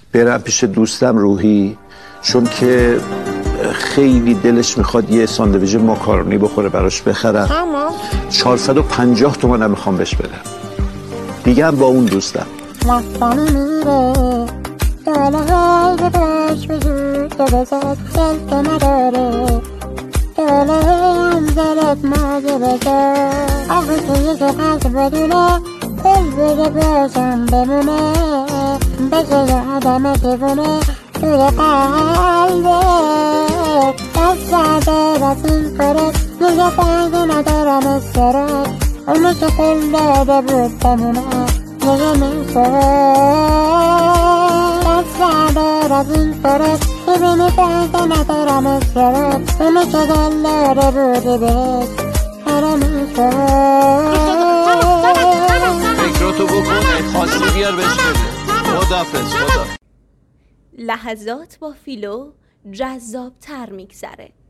برم پیش دوستم روحی، چون که خیلی دلش میخواد یه ساندویچ ماکارونی بخوره براش بخرم. 450 تومن هم میخوام بهش بدم. میگم با اون دوستم لحظانی میره داله های باش وجود و بزد دلت نداره داله هم دلت ماگه بزد آقا توی که قلب بدونه دل بگه باشم بمونه بگه یه آدم دیوونه توی قلبه دست زده از این کاره میگه فرقی ندارم استرک اونو که خل داده بود بمونه میگه میشه دست زده از این کاره میبینی فرقی ندارم استرک اونو که دل داده بودی بهش هره میشه فکراتو بکن خواستی بیار بهش بده. خدافظ. لحظات با فیلو جذاب تر میگذره.